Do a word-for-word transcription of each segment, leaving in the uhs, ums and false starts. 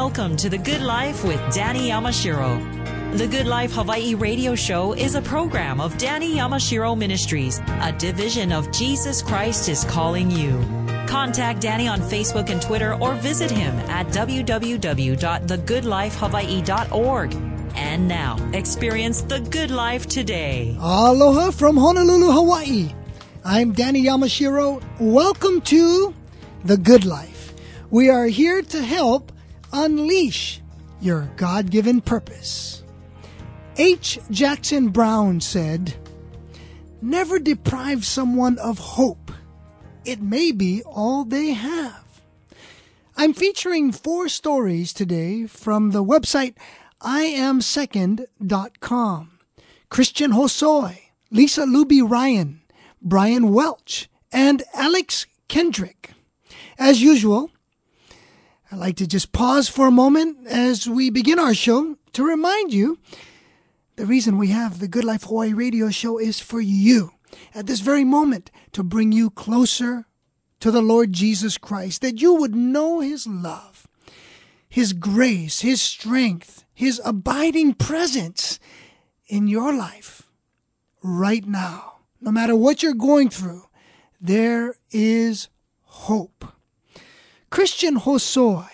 Welcome to The Good Life with Danny Yamashiro. The Good Life Hawaii radio show is a program of Danny Yamashiro Ministries, a division of Jesus Christ is Calling You. Contact Danny on Facebook and Twitter or visit him at w w w dot the good life hawaii dot org. And now, experience the good life today. Aloha from Honolulu, Hawaii. I'm Danny Yamashiro. Welcome to The Good Life. We are here to help unleash your God-given purpose. H. Jackson Brown said, "Never deprive someone of hope. It may be all they have." I'm featuring four stories today from the website I am second dot com. Christian Hosoi, Lisa Luby Ryan, Brian Welch, and Alex Kendrick. As usual, I'd like to just pause for a moment as we begin our show to remind you the reason we have the Good Life Hawaii radio show is for you at this very moment, to bring you closer to the Lord Jesus Christ, that you would know His love, His grace, His strength, His abiding presence in your life right now. No matter what you're going through, there is hope. Christian Hosoi,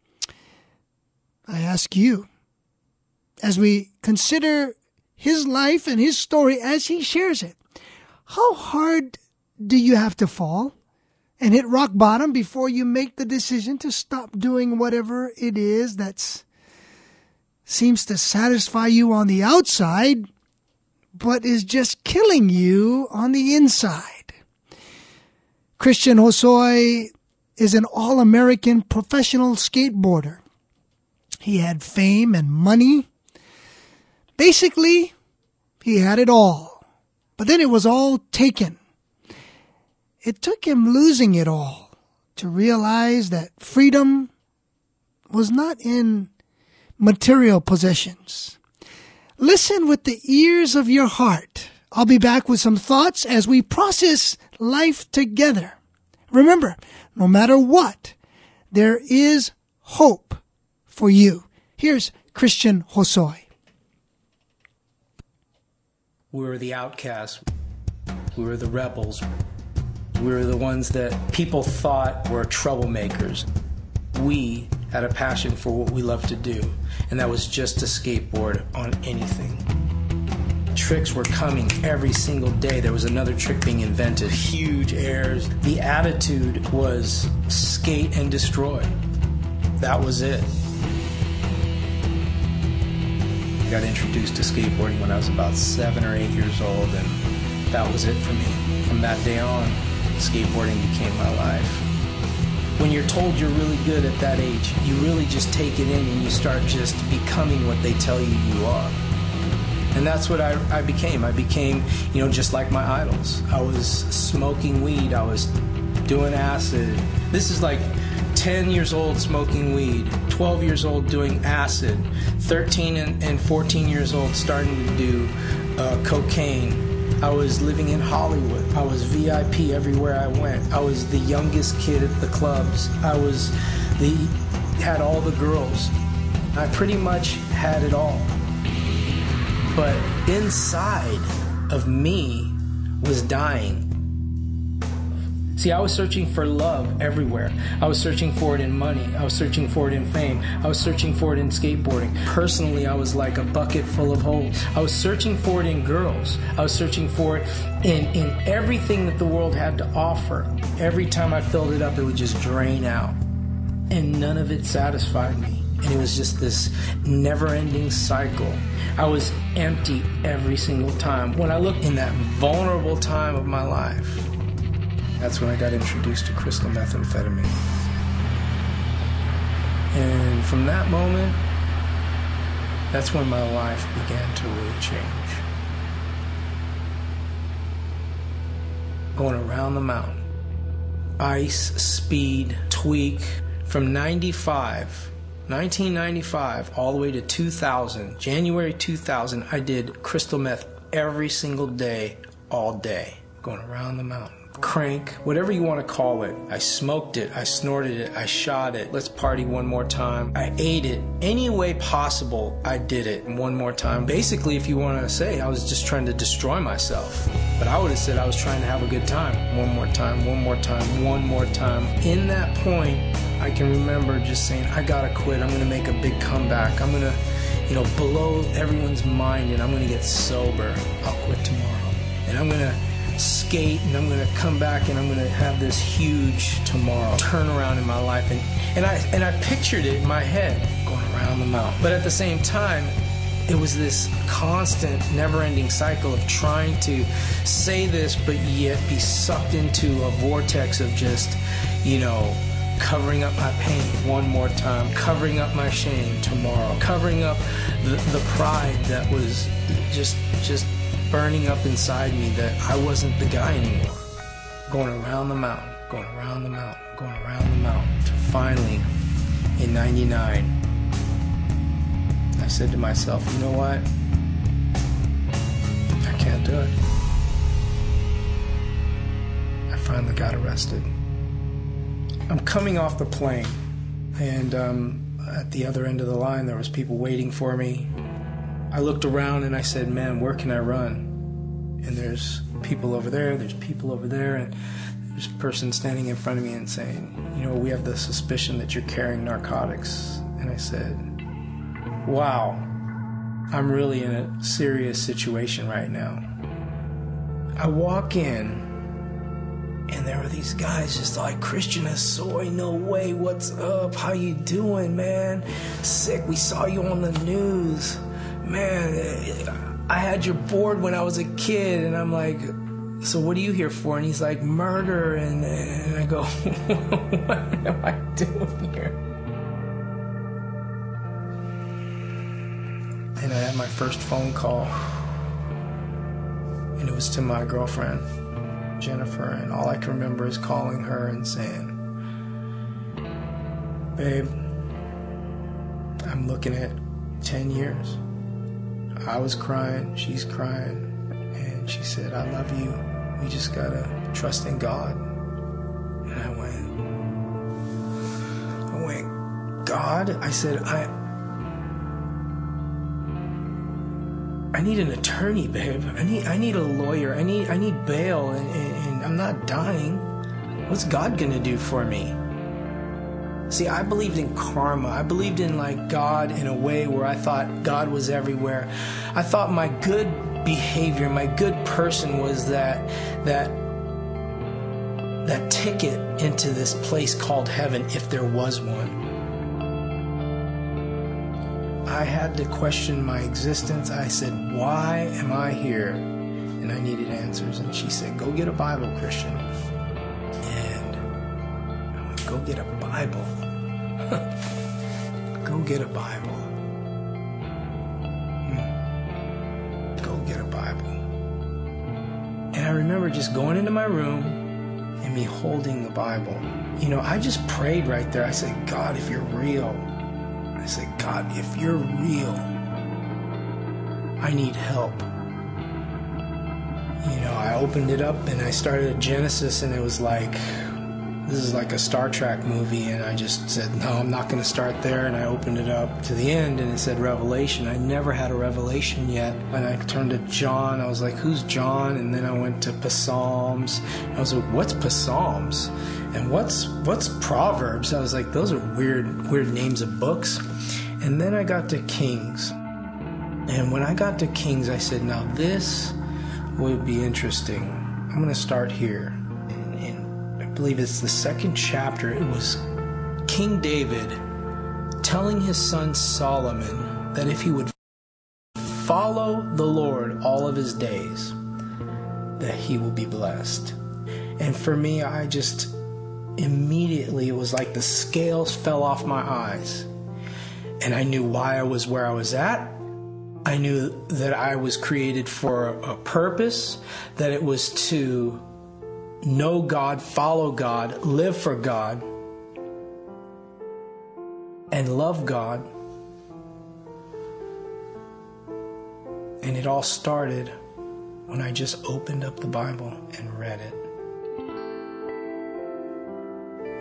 I ask you, as we consider his life and his story as he shares it, how hard do you have to fall and hit rock bottom before you make the decision to stop doing whatever it is that seems to satisfy you on the outside, but is just killing you on the inside? Christian Hosoi is an all-American professional skateboarder. He had fame and money. Basically, he had it all. But then it was all taken. It took him losing it all to realize that freedom was not in material possessions. Listen with the ears of your heart. I'll be back with some thoughts as we process life together. Remember, no matter what, there is hope for you. Here's Christian Hosoi. We were the outcasts. We were the rebels. We were the ones that people thought were troublemakers. We had a passion for what we loved to do, and that was just to skateboard on anything. Tricks were coming every single day. There was another trick being invented. Huge airs. The attitude was skate and destroy. That was it. I got introduced to skateboarding when I was about seven or eight years old, and that was it for me. From that day on, skateboarding became my life. When you're told you're really good at that age, you really just take it in and you start just becoming what they tell you you are. And that's what I, I became. I became, you know, just like my idols. I was smoking weed. I was doing acid. This is like ten years old smoking weed, twelve years old doing acid, thirteen and, and fourteen years old starting to do uh, cocaine. I was living in Hollywood. I was V I P everywhere I went. I was the youngest kid at the clubs. I was the had all the girls. I pretty much had it all. But inside of me was dying. See, I was searching for love everywhere. I was searching for it in money. I was searching for it in fame. I was searching for it in skateboarding. Personally, I was like a bucket full of holes. I was searching for it in girls. I was searching for it in, in everything that the world had to offer. Every time I filled it up, it would just drain out. And none of it satisfied me. And it was just this never-ending cycle. I was empty every single time. When I looked in that vulnerable time of my life, that's when I got introduced to crystal methamphetamine. And from that moment, that's when my life began to really change. Going around the mountain. Ice, speed, tweak. From ninety-five, nineteen ninety-five, all the way to two thousand, January two thousand, I did crystal meth every single day, all day. Going around the mountain. crank, whatever you want to call it. I smoked it, I snorted it, I shot it. Let's party one more time. I ate it. Any way possible, I did it one more time. Basically, if you want to say, I was just trying to destroy myself. But I would have said I was trying to have a good time. One more time, one more time, one more time. In that point, I can remember just saying, I gotta quit. I'm gonna make a big comeback. I'm gonna, you know, blow everyone's mind, and I'm gonna get sober. I'll quit tomorrow. And I'm gonna skate, and I'm going to come back, and I'm going to have this huge tomorrow turnaround in my life. And, and I and I pictured it in my head going around the mountain. But at the same time, it was this constant, never-ending cycle of trying to say this, but yet be sucked into a vortex of just, you know, covering up my pain one more time, covering up my shame tomorrow, covering up the, the pride that was just just burning up inside me, that I wasn't the guy anymore. Going around the mountain, going around the mountain, going around the mountain, to finally, in ninety-nine, I said to myself, you know what? I can't do it. I finally got arrested. I'm coming off the plane, and um, at the other end of the line, there was people waiting for me. I looked around and I said, man, where can I run? And there's people over there, there's people over there, and there's a person standing in front of me and saying, you know, we have the suspicion that you're carrying narcotics. And I said, wow, I'm really in a serious situation right now. I walk in, and there were these guys just like, Christian Hosoi, no way, what's up? How you doing, man? Sick, we saw you on the news. Man, I had your board when I was a kid. And I'm like, so what are you here for? And he's like, murder. And, and I go, what am I doing here? And I had my first phone call. And it was to my girlfriend, Jennifer. And all I can remember is calling her and saying, babe, I'm looking at ten years. I was crying, she's crying, and she said, I love you. We just gotta trust in God. And I went, I went, God? I said, I I need an attorney, babe. I need I need a lawyer. I need I need bail, and, and, and I'm not dying. What's God gonna do for me? See, I believed in karma. I believed in like God in a way where I thought God was everywhere. I thought my good behavior, my good person was that that that ticket into this place called heaven, if there was one. I had to question my existence. I said, why am I here? And I needed answers. And she said, go get a Bible, Christian. And I went, go get a Bible. Go get a Bible. Hmm. Go get a Bible. And I remember just going into my room and me holding the Bible. You know, I just prayed right there. I said, God, if you're real. I said, God, if you're real, I need help. You know, I opened it up and I started at Genesis, and it was like, this is like a Star Trek movie, and I just said, no, I'm not going to start there, and I opened it up to the end, and it said Revelation. I never had a revelation yet. And I turned to John. I was like, who's John? And then I went to Psalms. I was like, what's Psalms? And what's what's Proverbs? I was like, those are weird, weird names of books. And then I got to Kings. And when I got to Kings, I said, now this would be interesting. I'm going to start here. I believe it's the second chapter. It was King David telling his son Solomon that if he would follow the Lord all of his days, that he will be blessed. And for me, I just immediately, it was like the scales fell off my eyes. And I knew why I was where I was at. I knew that I was created for a purpose, that it was to know God, follow God, live for God, and love God. And it all started when I just opened up the Bible and read it.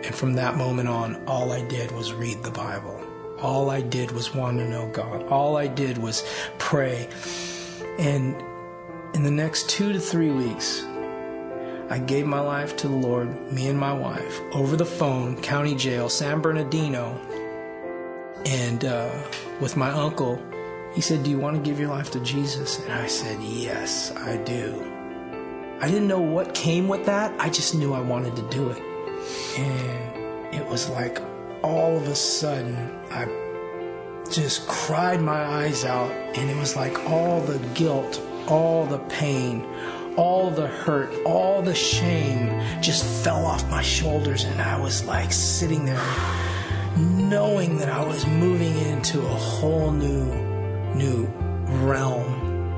And from that moment on, all I did was read the Bible. All I did was want to know God. All I did was pray. And in the next two to three weeks, I gave my life to the Lord, me and my wife, over the phone, county jail, San Bernardino. And uh, with my uncle, he said, "Do you want to give your life to Jesus?" And I said, "Yes, I do." I didn't know what came with that. I just knew I wanted to do it. And it was like all of a sudden, I just cried my eyes out. And it was like all the guilt, all the pain, all the hurt, all the shame just fell off my shoulders. And I was like sitting there knowing that I was moving into a whole new, new realm.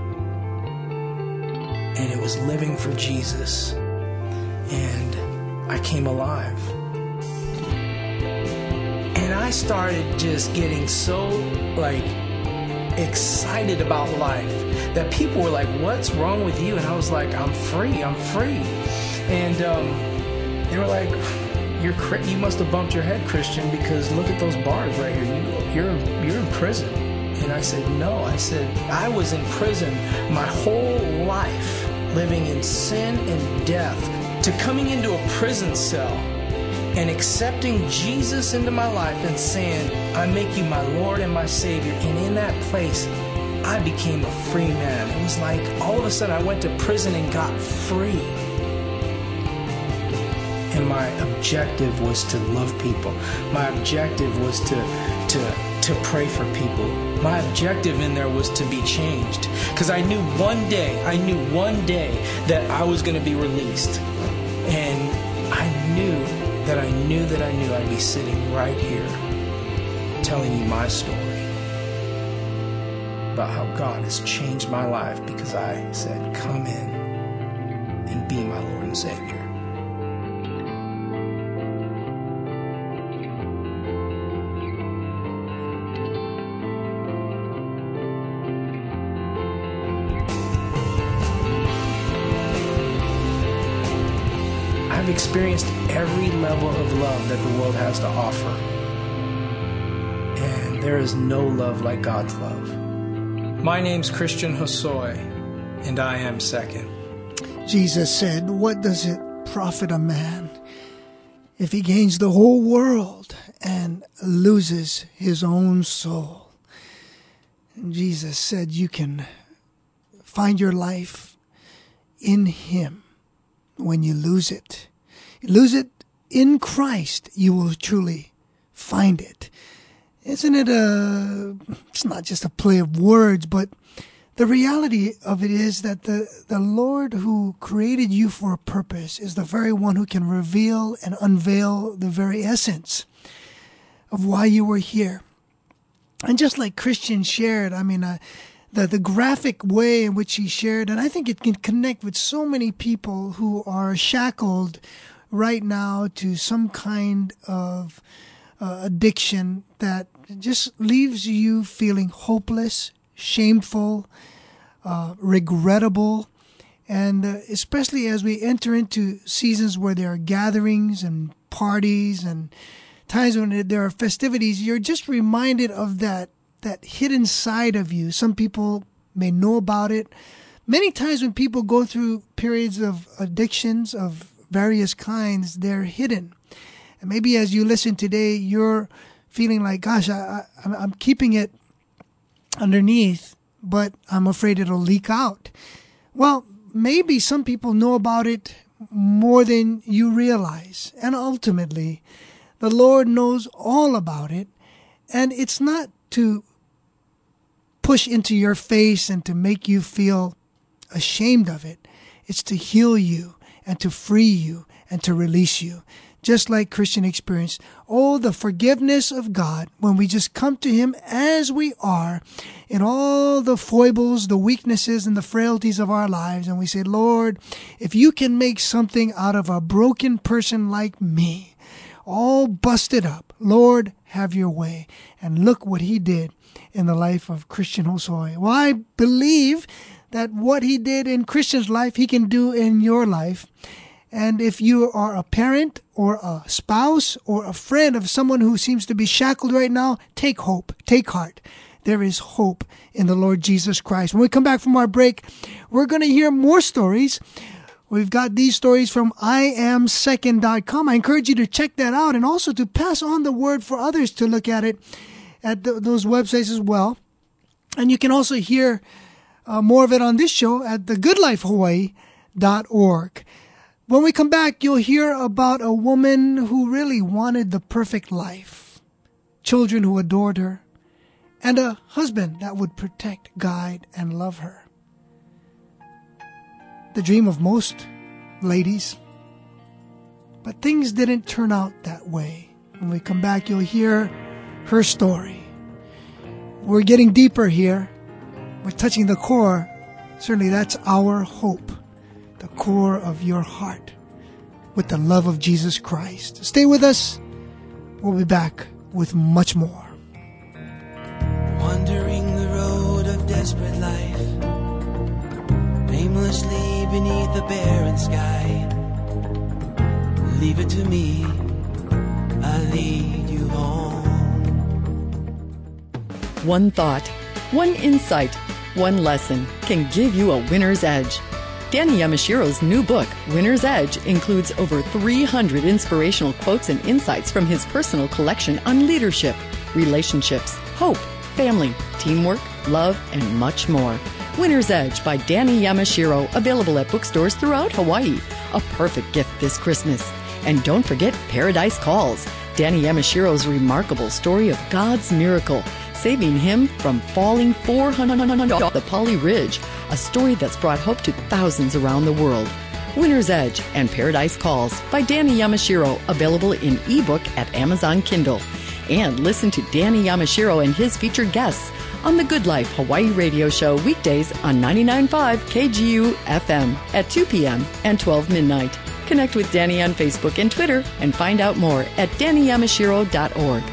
And it was living for Jesus. And I came alive. And I started just getting so, like, excited about life that people were like, "What's wrong with you?" And I was like, "I'm free, I'm free." And um, they were like, You're cra- you must have bumped your head, Christian, because look at those bars right here. You, you're, you're in prison. And I said, "No." I said, "I was in prison my whole life, living in sin and death, to coming into a prison cell and accepting Jesus into my life and saying, 'I make you my Lord and my Savior.' And in that place, I became a free man." It was like all of a sudden I went to prison and got free. And my objective was to love people. My objective was to, to, to pray for people. My objective in there was to be changed. Because I knew one day, I knew one day that I was going to be released. And I knew that I knew that I knew I'd be sitting right here telling you my story about how God has changed my life because I said, "Come in and be my Lord and Savior." I've experienced every level of love that the world has to offer. And there is no love like God's love. My name's Christian Hosoi, and I am second. Jesus said, "What does it profit a man if he gains the whole world and loses his own soul?" And Jesus said, you can find your life in Him when you lose it. You lose it in Christ, you will truly find it. Isn't it a, it's not just a play of words, but the reality of it is that the, the Lord who created you for a purpose is the very one who can reveal and unveil the very essence of why you were here. And just like Christian shared, I mean, uh, the, the graphic way in which he shared, and I think it can connect with so many people who are shackled right now to some kind of uh, addiction that just leaves you feeling hopeless, shameful, uh, regrettable. And uh, especially as we enter into seasons where there are gatherings and parties and times when there are festivities, you're just reminded of that, that hidden side of you. Some people may know about it. Many times when people go through periods of addictions of various kinds, they're hidden. And maybe as you listen today, you're feeling like, gosh, I, I, I'm keeping it underneath, but I'm afraid it'll leak out. Well, maybe some people know about it more than you realize. And ultimately, the Lord knows all about it. And it's not to push into your face and to make you feel ashamed of it. It's to heal you and to free you and to release you. Just like Christian experienced, oh, the forgiveness of God when we just come to Him as we are in all the foibles, the weaknesses, and the frailties of our lives. And we say, Lord, if you can make something out of a broken person like me, all busted up, Lord, have your way. And look what He did in the life of Christian Hosoi. Well, I believe that what He did in Christian's life, He can do in your life. And if you are a parent or a spouse or a friend of someone who seems to be shackled right now, take hope, take heart. There is hope in the Lord Jesus Christ. When we come back from our break, we're going to hear more stories. We've got these stories from I am second dot com. I encourage you to check that out and also to pass on the word for others to look at it at th- those websites as well. And you can also hear uh, more of it on this show at the good life hawaii dot org. When we come back, you'll hear about a woman who really wanted the perfect life, children who adored her, and a husband that would protect, guide, and love her. The dream of most ladies. But things didn't turn out that way. When we come back, you'll hear her story. We're getting deeper here. We're touching the core. Certainly that's our hope. The core of your heart with the love of Jesus Christ. Stay with us. We'll be back with much more. Wandering the road of desperate life, aimlessly beneath the barren sky. Leave it to me, I'll lead you home. One thought, one insight, one lesson can give you a winner's edge. Danny Yamashiro's new book, Winner's Edge, includes over three hundred inspirational quotes and insights from his personal collection on leadership, relationships, hope, family, teamwork, love, and much more. Winner's Edge by Danny Yamashiro, available at bookstores throughout Hawaii. A perfect gift this Christmas. And don't forget Paradise Calls, Danny Yamashiro's remarkable story of God's miracle, saving him from falling four hundred off the Pali Ridge, a story that's brought hope to thousands around the world. Winner's Edge and Paradise Calls by Danny Yamashiro, available in ebook at Amazon Kindle. And listen to Danny Yamashiro and his featured guests on the Good Life Hawaii radio show weekdays on ninety-nine point five K G U F M at two p.m. and twelve midnight. Connect with Danny on Facebook and Twitter and find out more at danny yamashiro dot org.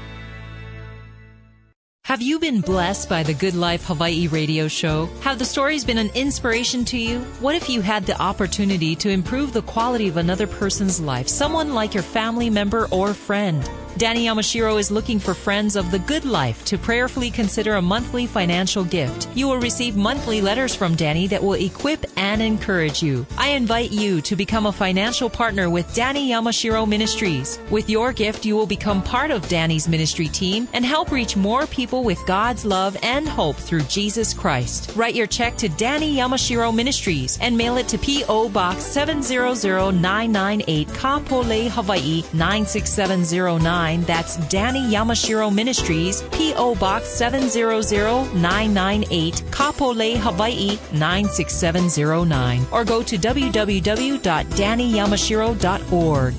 Have you been blessed by the Good Life Hawaii radio show? Have the stories been an inspiration to you? What if you had the opportunity to improve the quality of another person's life, someone like your family member or friend? Danny Yamashiro is looking for friends of the good life to prayerfully consider a monthly financial gift. You will receive monthly letters from Danny that will equip and encourage you. I invite you to become a financial partner with Danny Yamashiro Ministries. With your gift, you will become part of Danny's ministry team and help reach more people with God's love and hope through Jesus Christ. Write your check to Danny Yamashiro Ministries and mail it to P O. Box seven zero zero nine nine eight, Kapolei, Hawaii nine six seven zero nine. That's Danny Yamashiro Ministries, P O. Box seven zero zero nine nine eight, Kapolei, Hawaii nine six seven zero nine. Or go to w w w dot danny yamashiro dot org.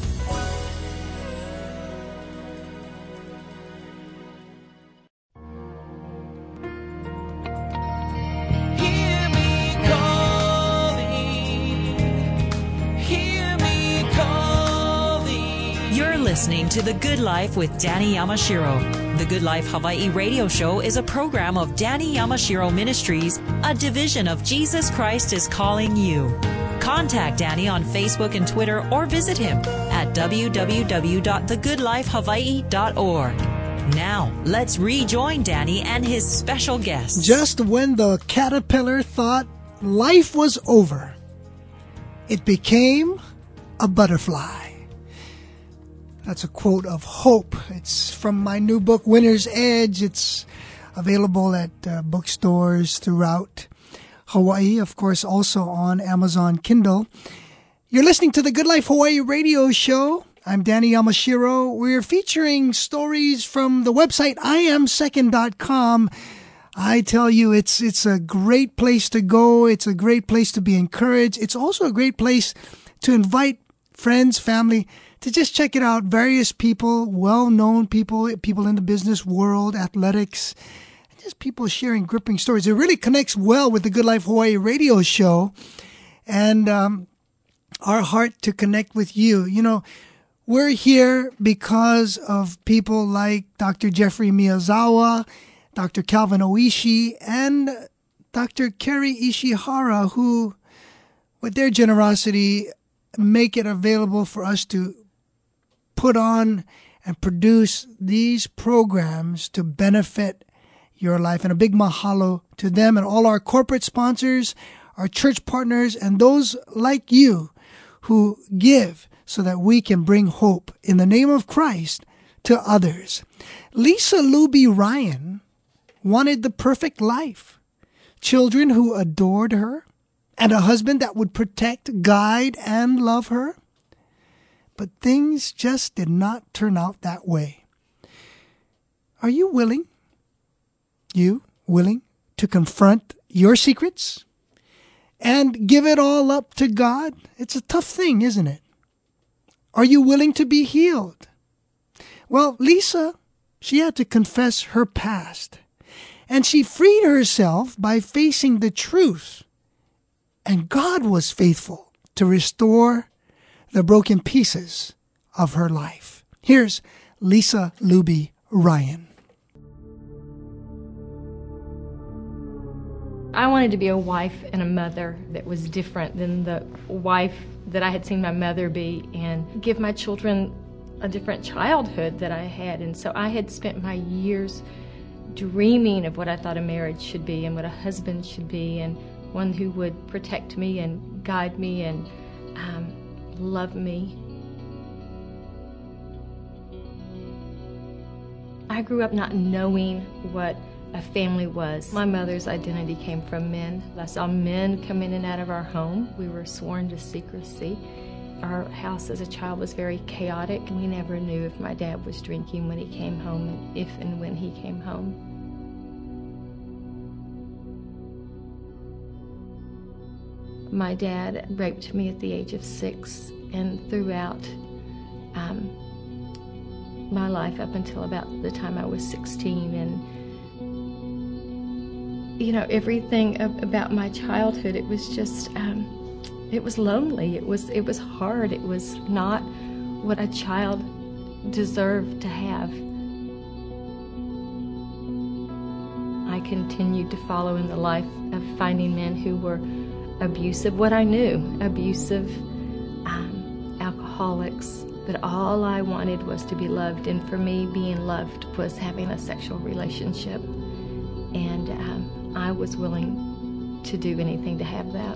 Listening to The Good Life with Danny Yamashiro. The Good Life Hawaii radio show is a program of Danny Yamashiro Ministries, a division of Jesus Christ is Calling You. Contact Danny on Facebook and Twitter or visit him at w w w dot the good life hawaii dot org. Now, let's rejoin Danny and his special guest. Just when the caterpillar thought life was over, it became a butterfly. That's a quote of hope. It's from my new book, Winner's Edge. It's available at uh, bookstores throughout Hawaii, of course, also on Amazon Kindle. You're listening to the Good Life Hawaii radio show. I'm Danny Yamashiro. We're featuring stories from the website I am second dot com. I tell you, it's it's a great place to go. It's a great place to be encouraged. It's also a great place to invite friends, family, to just check it out. Various people, well-known people, people in the business world, athletics, just people sharing gripping stories. It really connects well with the Good Life Hawaii radio show and um, our heart to connect with you. You know, we're here because of people like Doctor Jeffrey Miyazawa, Doctor Calvin Oishi, and Doctor Kerry Ishihara, who, with their generosity, make it available for us to put on and produce these programs to benefit your life. And a big mahalo to them and all our corporate sponsors, our church partners, and those like you who give so that we can bring hope in the name of Christ to others. Lisa Luby Ryan wanted the perfect life, children who adored her, and a husband that would protect, guide, and love her. But things just did not turn out that way. Are you willing? You willing to confront your secrets and give it all up to God? It's a tough thing, isn't it? Are you willing to be healed? Well, Lisa, she had to confess her past, and she freed herself by facing the truth. And God was faithful to restore the broken pieces of her life. Here's Lisa Luby Ryan. I wanted to be a wife and a mother that was different than the wife that I had seen my mother be, and give my children a different childhood that I had. And so I had spent my years dreaming of what I thought a marriage should be and what a husband should be, and one who would protect me and guide me and um, love me. I grew up not knowing what a family was. My mother's identity came from men. I saw men come in and out of our home. We were sworn to secrecy. Our house as a child was very chaotic. We never knew if my dad was drinking when he came home, and if and when he came home. My dad raped me at the age of six, and throughout um, my life up until about the time I was sixteen. And you know, everything about my childhood, it was just, um, it was lonely. It was, it was hard. It was not what a child deserved to have. I continued to follow in the life of finding men who were abusive, what I knew, abusive, um, alcoholics. But all I wanted was to be loved, and for me, being loved was having a sexual relationship. And um, I was willing to do anything to have that.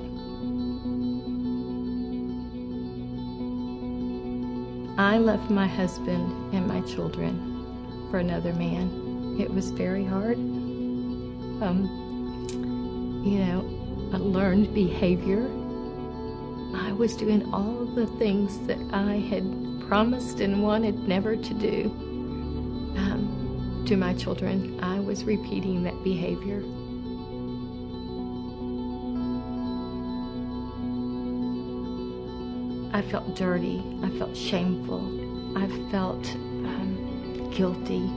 I left my husband and my children for another man. It was very hard. Um, you know, I learned behavior. I was doing all the things that I had promised and wanted never to do. Um, to my children, I was repeating that behavior. I felt dirty. I felt shameful. I felt um, guilty.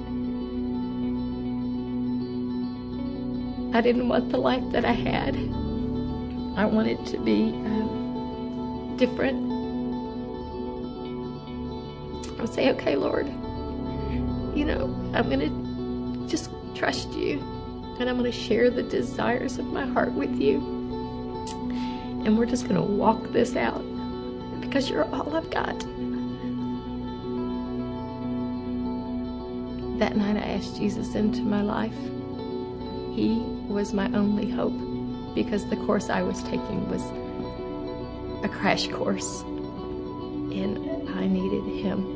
I didn't want the life that I had. I wanted to be um, different. I would say, okay, Lord, you know, I'm going to just trust you, and I'm going to share the desires of my heart with you. And we're just going to walk this out, because you're all I've got. That night I asked Jesus into my life. He was my only hope, because the course I was taking was a crash course, and I needed him.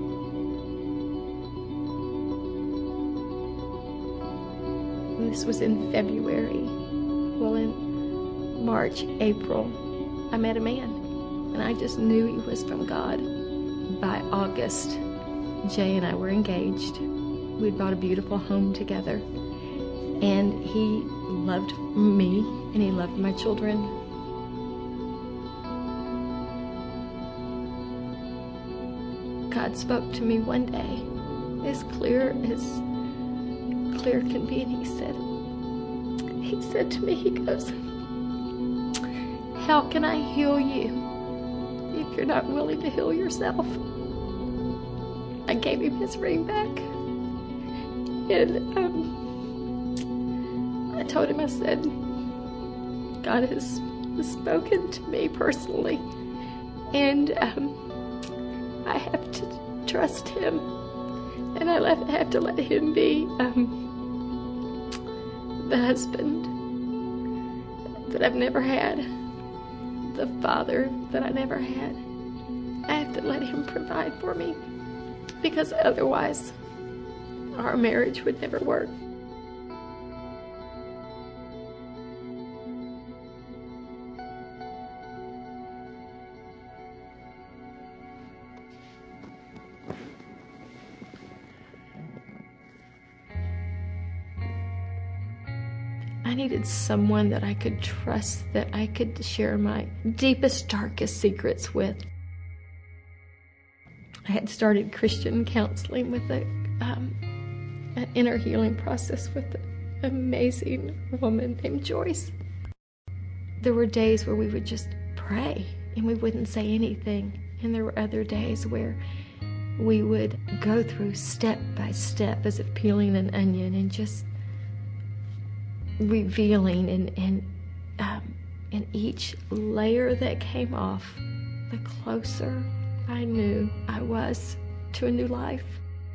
This was in February. Well, in March, April, I met a man, and I just knew he was from God. By August, Jay and I were engaged. We'd bought a beautiful home together, and he loved me, and he loved my children. God spoke to me one day, as clear as clear can be, and he said, he said to me, he goes, how can I heal you if you're not willing to heal yourself? I gave him his ring back, and um, I told him, I said, God has, has spoken to me personally, And um, I have to trust him. And I let, have to let him be um, the husband that I've never had, the father that I never had. I have to let him provide for me, because otherwise our marriage would never work. I needed someone that I could trust, that I could share my deepest, darkest secrets with. I had started Christian counseling with a, um, an inner healing process with an amazing woman named Joyce. There were days where we would just pray and we wouldn't say anything. And there were other days where we would go through step by step as if peeling an onion and just revealing, and, and, um, and each layer that came off, the closer I knew I was to a new life.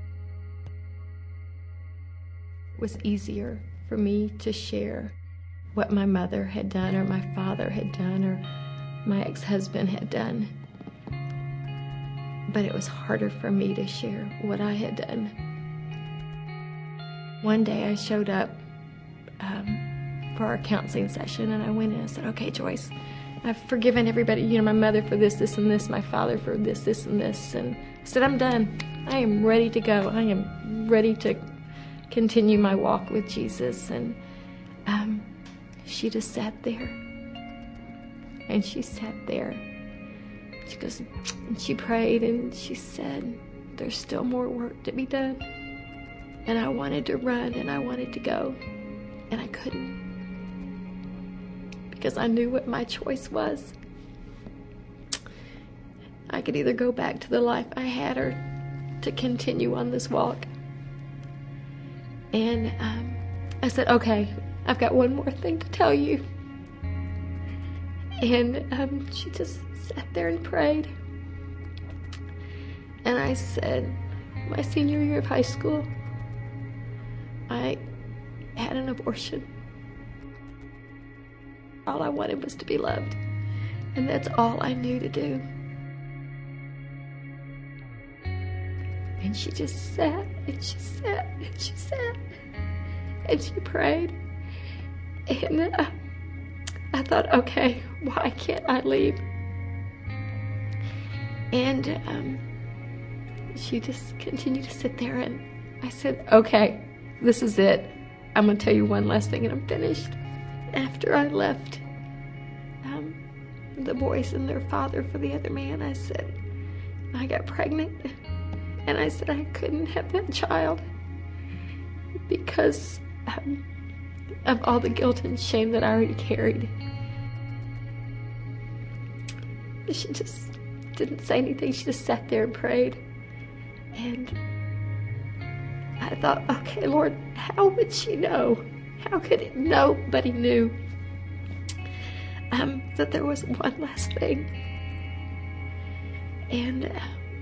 It was easier for me to share what my mother had done, or my father had done, or my ex-husband had done. But it was harder for me to share what I had done. One day I showed up um, for our counseling session, and I went in and I said, okay, Joyce, I've forgiven everybody, you know, my mother for this, this, and this, my father for this, this, and this. And I said, I'm done. I am ready to go. I am ready to continue my walk with Jesus. And um, she just sat there. And she sat there. She goes, and she prayed, and she said, there's still more work to be done. And I wanted to run, and I wanted to go, and I couldn't, because I knew what my choice was. I could either go back to the life I had, or to continue on this walk. And um, I said, okay, I've got one more thing to tell you. And um, she just sat there and prayed. And I said, my senior year of high school, I had an abortion. All I wanted was to be loved. And that's all I knew to do. And she just sat, and she sat, and she sat, and she prayed. And uh, I thought, okay, why can't I leave? And um, she just continued to sit there, and I said, okay, this is it. I'm going to tell you one last thing, and I'm finished. After I left um, the boys and their father for the other man, I said, I got pregnant, and I said I couldn't have that child because um, of all the guilt and shame that I already carried. She just didn't say anything. She just sat there and prayed. And I thought, okay, Lord, how would she know? How could it? Nobody knew um, that there was one last thing. And uh,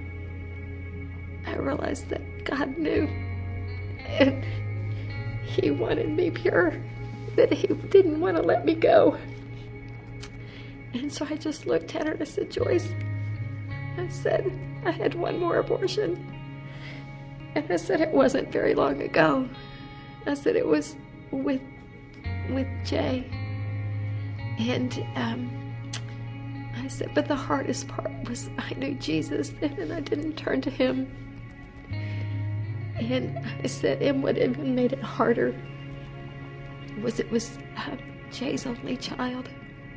I realized that God knew. And He wanted me pure, that He didn't want to let me go. And so I just looked at her and I said, Joyce, I said, I had one more abortion. And I said, it wasn't very long ago. I said, it was with with Jay. And um, I said, but the hardest part was I knew Jesus then, and I didn't turn to Him. And I said, and what even made it harder was it was uh, Jay's only child.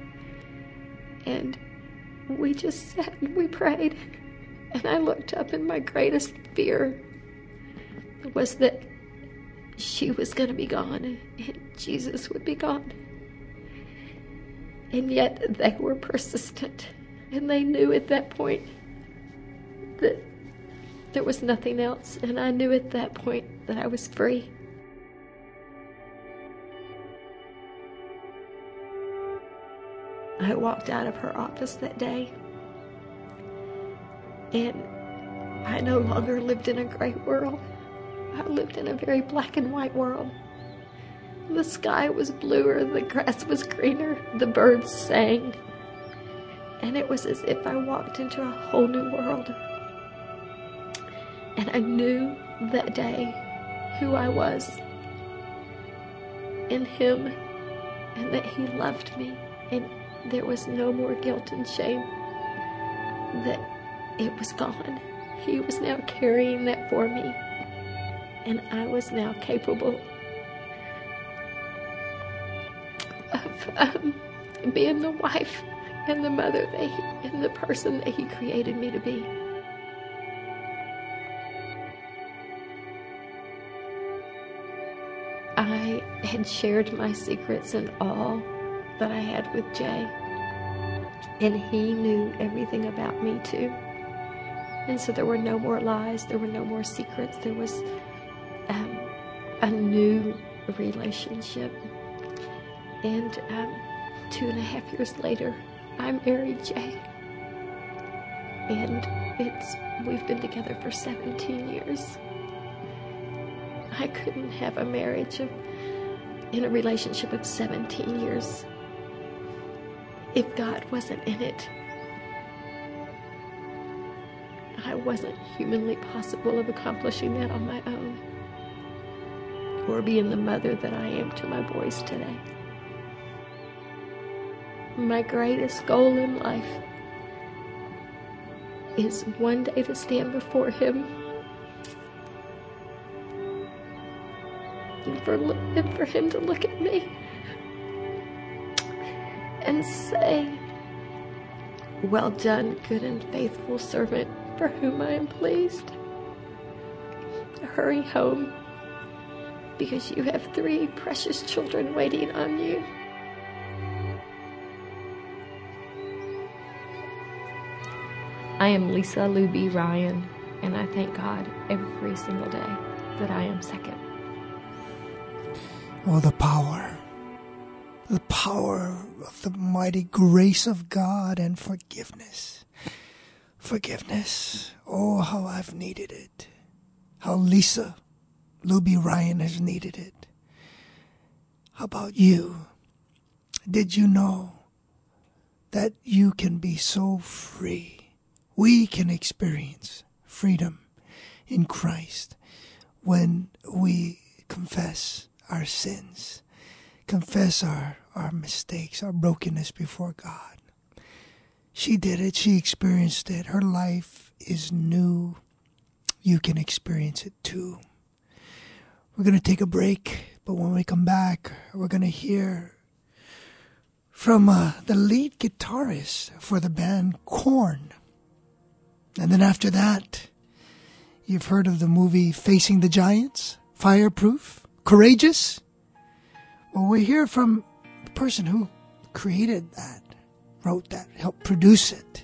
And we just sat and we prayed. And I looked up, and my greatest fear was that she was going to be gone and Jesus would be gone. And yet they were persistent, and they knew at that point that there was nothing else, and I knew at that point that I was free. I walked out of her office that day, And I no longer lived in a gray world. I lived in a very black and white world. The sky was bluer, the grass was greener, the birds sang. And it was as if I walked into a whole new world. And I knew that day who I was in Him, and that He loved me, and there was no more guilt and shame, that it was gone. He was now carrying that for me, and I was now capable of um, being the wife and the mother that he, and the person that He created me to be. I had shared my secrets and all that I had with Jay, and he knew everything about me too. And so there were no more lies, there were no more secrets, there was um, a new relationship. And um, two and a half years later, I married Jay, and it's we've been together for seventeen years. I couldn't have a marriage of, in a relationship of seventeen years if God wasn't in it. I wasn't humanly possible of accomplishing that on my own, or being the mother that I am to my boys today. My greatest goal in life is one day to stand before Him and for, and for Him to look at me and say, "Well done, good and faithful servant, for whom I am pleased. Hurry home, because you have three precious children waiting on you." I am Lisa Luby Ryan, and I thank God every single day that I am second. Oh, the power, the power of the mighty grace of God and forgiveness. Forgiveness. Oh, how I've needed it. How Lisa Luby Ryan has needed it. How about you? Did you know that you can be so free? We can experience freedom in Christ when we confess our sins, confess our, our mistakes, our brokenness before God. She did it. She experienced it. Her life is new. You can experience it too. We're going to take a break, but when we come back, we're going to hear from uh, the lead guitarist for the band Korn. And then after that, you've heard of the movie Facing the Giants, Fireproof, Courageous. Well, we hear from the person who created that, wrote that, helped produce it.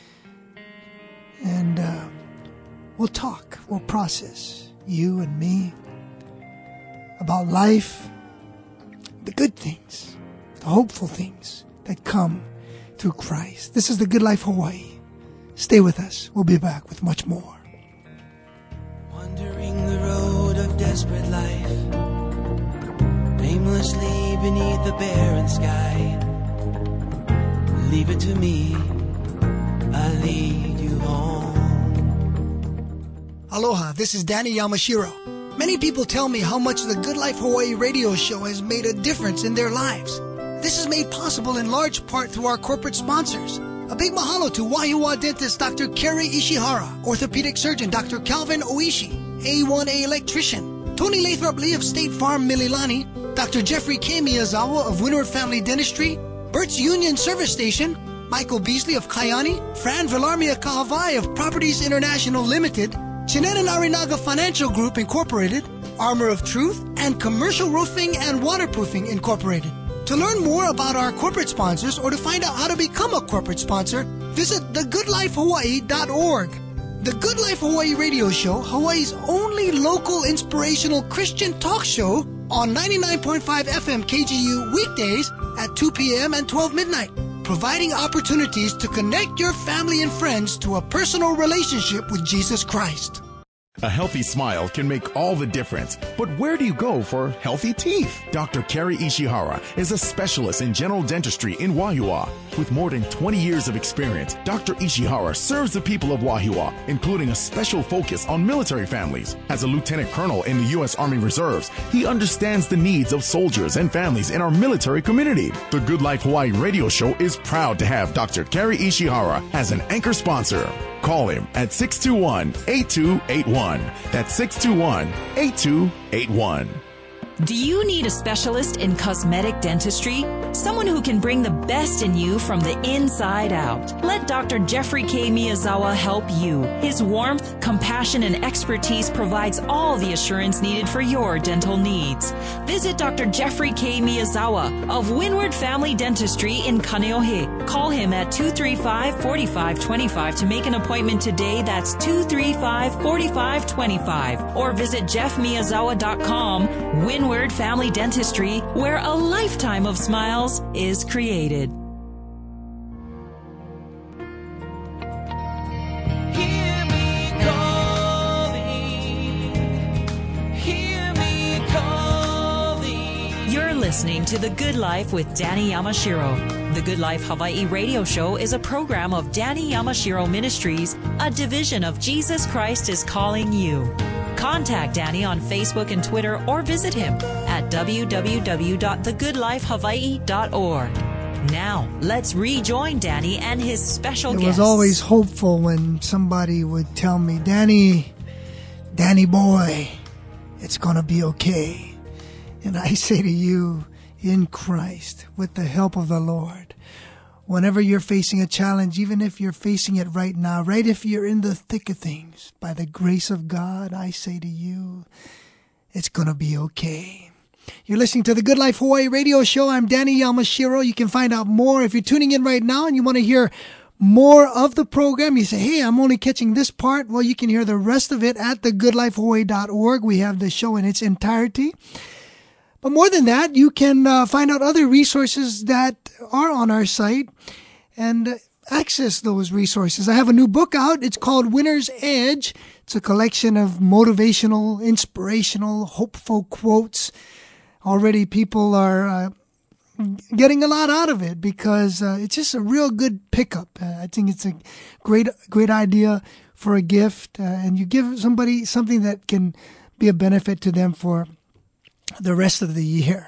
And uh, we'll talk, we'll process, you and me, about life, the good things, the hopeful things that come through Christ. This is The Good Life Hawaii. Stay with us. We'll be back with much more. Wandering the road of desperate life, aimlessly beneath the barren sky. Leave it to me, I lead you home. Aloha, this is Danny Yamashiro. Many people tell me how much the Good Life Hawaii radio show has made a difference in their lives. This is made possible in large part through our corporate sponsors. A big mahalo to Wahiawa dentist Doctor Kerry Ishihara, orthopedic surgeon Doctor Calvin Oishi, A one A electrician, Tony Lathrop Lee of State Farm Mililani, Doctor Jeffrey K. Miyazawa of Windward Family Dentistry, Bert's Union Service Station, Michael Beasley of Kayani, Fran Villarmia Kahavai of Properties International Limited, Chinenan Arinaga Financial Group Incorporated, Armor of Truth, and Commercial Roofing and Waterproofing Incorporated. To learn more about our corporate sponsors or to find out how to become a corporate sponsor, visit the good life hawaii dot org. The Good Life Hawaii radio show, Hawaii's only local inspirational Christian talk show on ninety-nine point five F M K G U weekdays at two p.m. and twelve midnight. providing opportunities to connect your family and friends to a personal relationship with Jesus Christ. A healthy smile can make all the difference. But where do you go for healthy teeth? Doctor Kerry Ishihara is a specialist in general dentistry in Wahiawa. With more than twenty years of experience, Doctor Ishihara serves the people of Wahiawa, including a special focus on military families. As a lieutenant colonel in the U S Army Reserves, he understands the needs of soldiers and families in our military community. The Good Life Hawaii radio show is proud to have Doctor Kerry Ishihara as an anchor sponsor. Call him at six two one, eight two eight one. That's six two one, eight two eight one. Do you need a specialist in cosmetic dentistry? Someone who can bring the best in you from the inside out. Let Doctor Jeffrey K. Miyazawa help you. His warmth, compassion, and expertise provides all the assurance needed for your dental needs. Visit Doctor Jeffrey K. Miyazawa of Windward Family Dentistry in Kaneohe. Call him at two three five, four five two five to make an appointment today. That's two three five, four five two five. Or visit jeff miyazawa dot com. Windward Family Dentistry, where a lifetime of smiles is created. Hear me calling, hear me calling. You're listening to The Good Life with Danny Yamashiro. The Good Life Hawaii radio show is a program of Danny Yamashiro Ministries, a division of Jesus Christ is Calling You. Contact Danny on Facebook and Twitter or visit him at w w w dot the good life hawaii dot org. Now, let's rejoin Danny and his special It guests. was always hopeful when somebody would tell me, Danny, Danny boy, it's going to be okay. And I say to you, in Christ, with the help of the Lord, whenever you're facing a challenge, even if you're facing it right now, right if you're in the thick of things, by the grace of God, I say to you, it's going to be okay. You're listening to the Good Life Hawaii radio show. I'm Danny Yamashiro. You can find out more if you're tuning in right now and you want to hear more of the program. You say, hey, I'm only catching this part. Well, you can hear the rest of it at the good life hawaii dot org. We have the show in its entirety. But more than that, you can uh, find out other resources that are on our site and uh, access those resources. I have a new book out. It's called Winner's Edge. It's a collection of motivational, inspirational, hopeful quotes. Already people are uh, getting a lot out of it because uh, it's just a real good pickup. Uh, I think it's a great, great idea for a gift. Uh, and you give somebody something that can be a benefit to them for the rest of the year.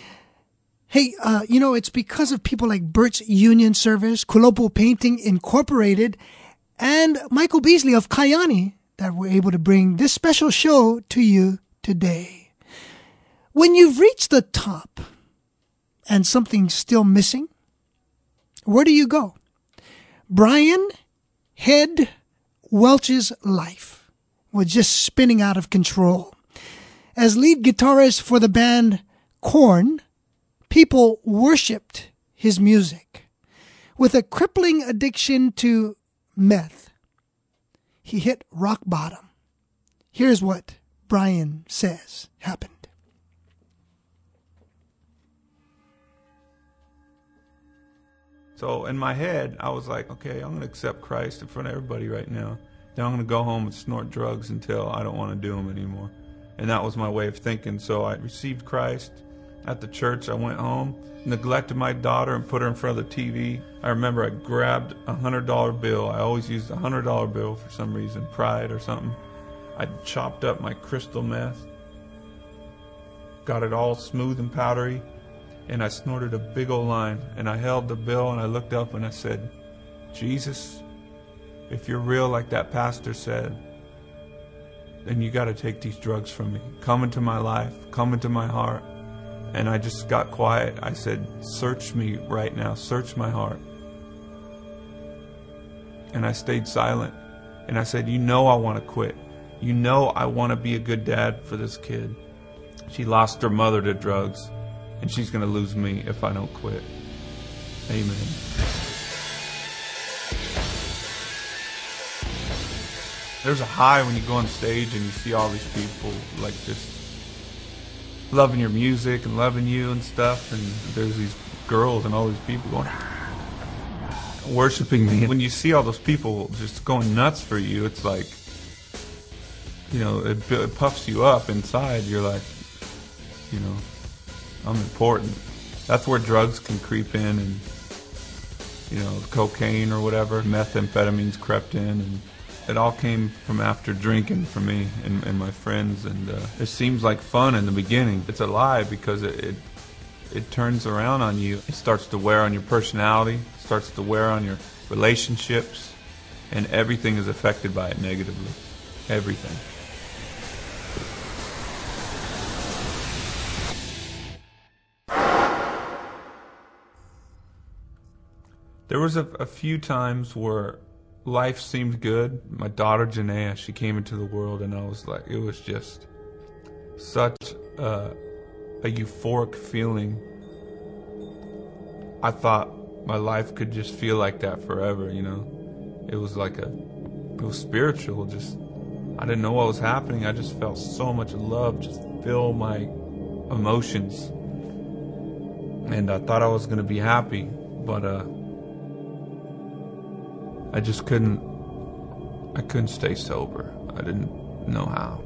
Hey, uh, you know, it's because of people like Bert's Union Service, Kulopo Painting Incorporated, and Michael Beasley of Kayani that we're able to bring this special show to you today. When you've reached the top and something's still missing, where do you go? Brian Head Welch's life was just spinning out of control. As lead guitarist for the band Korn, people worshipped his music. With a crippling addiction to meth, he hit rock bottom. Here's what Brian says happened. So in my head, I was like, okay, I'm going to accept Christ in front of everybody right now. Then I'm going to go home and snort drugs until I don't want to do them anymore. And that was my way of thinking. So I received Christ at the church. I went home, neglected my daughter, and put her in front of the T V. I remember I grabbed a one hundred dollar bill. I always used a one hundred dollar bill for some reason, pride or something. I chopped up my crystal meth, got it all smooth and powdery, and I snorted a big old line. And I held the bill and I looked up and I said, Jesus, if you're real like that pastor said, then you got to take these drugs from me. Come into my life, come into my heart. And I just got quiet. I said, search me right now, search my heart. And I stayed silent. And I said, you know I want to quit. You know I want to be a good dad for this kid. She lost her mother to drugs, and she's going to lose me if I don't quit. Amen. There's a high when you go on stage and you see all these people like just loving your music and loving you and stuff, and there's these girls and all these people going, worshiping me. When you see all those people just going nuts for you, it's like, you know, it, it puffs you up inside. You're like, you know, I'm important. That's where drugs can creep in, and, you know, cocaine or whatever, methamphetamines crept in, and it all came from after drinking for me and, and my friends. And uh, it seems like fun in the beginning. It's a lie, because it, it it turns around on you. It starts to wear on your personality, starts to wear on your relationships, and everything is affected by it negatively. Everything. There was a, a few times where life seemed good. My daughter Janaea, she came into the world, and I was like, it was just such a, a euphoric feeling. I thought my life could just feel like that forever, you know. It was like a, it was spiritual. Just, I didn't know what was happening. I just felt so much love just fill my emotions, and I thought I was gonna be happy, but uh. I just couldn't, I couldn't stay sober. I didn't know how.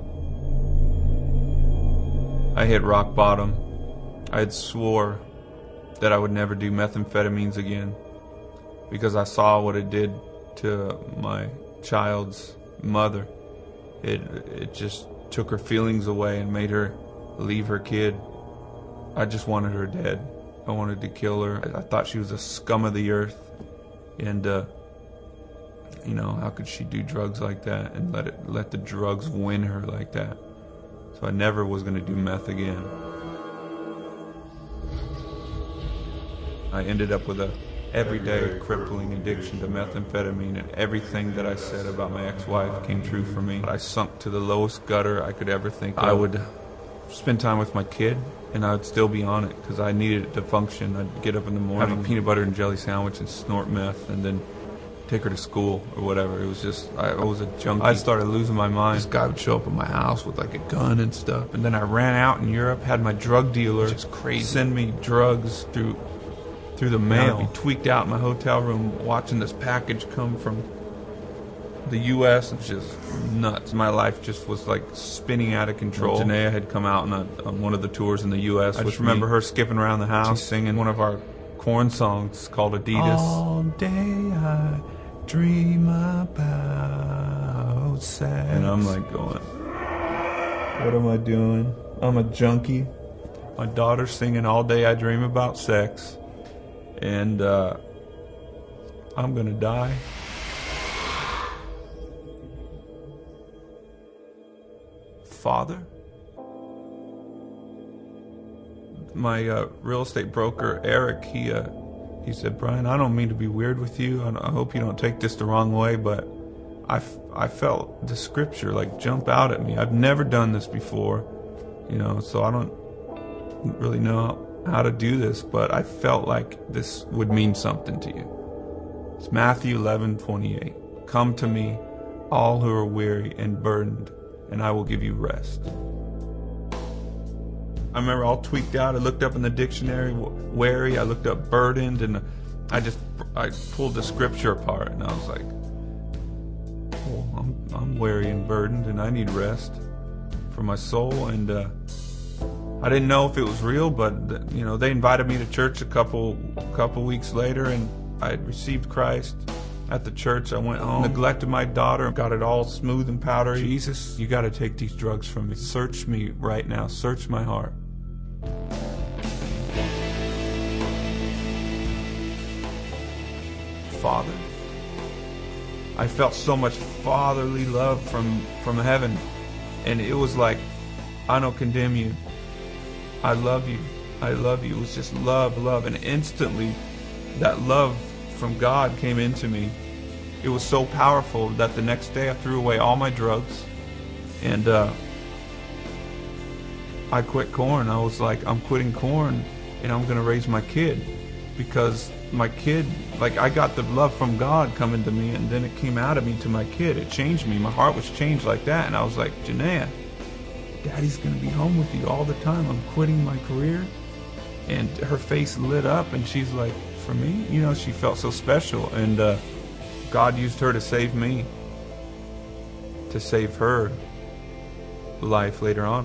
I hit rock bottom. I had swore that I would never do methamphetamines again, because I saw what it did to my child's mother. It, it just took her feelings away and made her leave her kid. I just wanted her dead. I wanted to kill her. I, I thought she was a scum of the earth. And, uh, you know, how could she do drugs like that and let it let the drugs win her like that? So I never was going to do meth again. I ended up with a everyday crippling addiction to methamphetamine, and everything that I said about my ex-wife came true for me. I sunk to the lowest gutter I could ever think of. I would spend time with my kid, and I would still be on it because I needed it to function. I'd get up in the morning, have a peanut butter and jelly sandwich and snort meth, and then take her to school or whatever. It was just, I, I was a junkie. I started losing my mind. This guy would show up at my house with like a gun and stuff. And then I ran out in Europe, had my drug dealer just crazy send me drugs through through the mail. I'd be tweaked out in my hotel room watching this package come from the U S It's just nuts. My life just was like spinning out of control. Janaea had come out on, a, on one of the tours in the U S I just remember me. her skipping around the house. She's singing one of our Korn songs called Adidas. All day I dream about sex. And I'm like going, what am I doing? I'm a junkie. My daughter's singing All Day I Dream About Sex. And uh, I'm gonna die. Father? My uh, real estate broker, Eric, he uh, he said, Brian, I don't mean to be weird with you. I, I hope you don't take this the wrong way, but I, f- I felt the scripture like jump out at me. I've never done this before, you know, so I don't really know how to do this, but I felt like this would mean something to you. It's Matthew eleven twenty-eight. Come to me, all who are weary and burdened, and I will give you rest. I remember all tweaked out. I looked up in the dictionary, weary. I looked up burdened, and I just I pulled the scripture apart, and I was like, "Well, I'm I'm weary and burdened, and I need rest for my soul." And uh, I didn't know if it was real, but you know, they invited me to church a couple couple weeks later, and I had received Christ at the church. I went home, neglected my daughter, got it all smooth and powdery. Jesus, you got to take these drugs from me. Search me right now. Search my heart. Father. I felt so much fatherly love from, from heaven. And it was like, I don't condemn you. I love you. I love you. It was just love, love. And instantly, that love from God came into me. It was so powerful that the next day I threw away all my drugs, and uh, I quit Korn. I was like, I'm quitting Korn, and I'm gonna raise my kid, because my kid, like, I got the love from God coming to me, and then it came out of me to my kid. It changed me. My heart was changed like that, and I was like, Janaea, Daddy's gonna be home with you all the time. I'm quitting my career. And her face lit up, and she's like, for me. You know, she felt so special, and uh, God used her to save me, to save her life later on.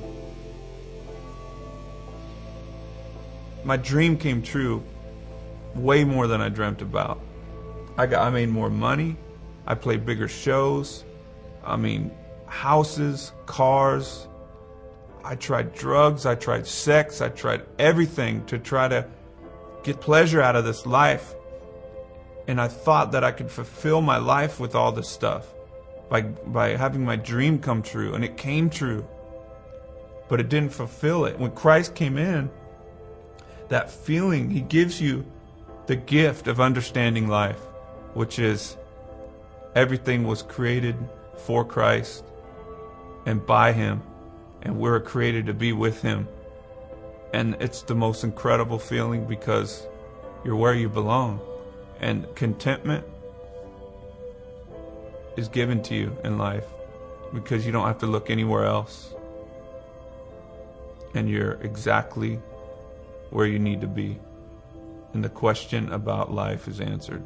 My dream came true way more than I dreamt about. I got, I made more money. I played bigger shows. I mean, houses, cars. I tried drugs. I tried sex. I tried everything to try to get pleasure out of this life. And I thought that I could fulfill my life with all this stuff by by having my dream come true. And it came true. But it didn't fulfill it. When Christ came in, that feeling, He gives you the gift of understanding life, which is everything was created for Christ and by Him, and we're created to be with Him. And it's the most incredible feeling because you're where you belong. And contentment is given to you in life because you don't have to look anywhere else. And you're exactly where you need to be. And the question about life is answered.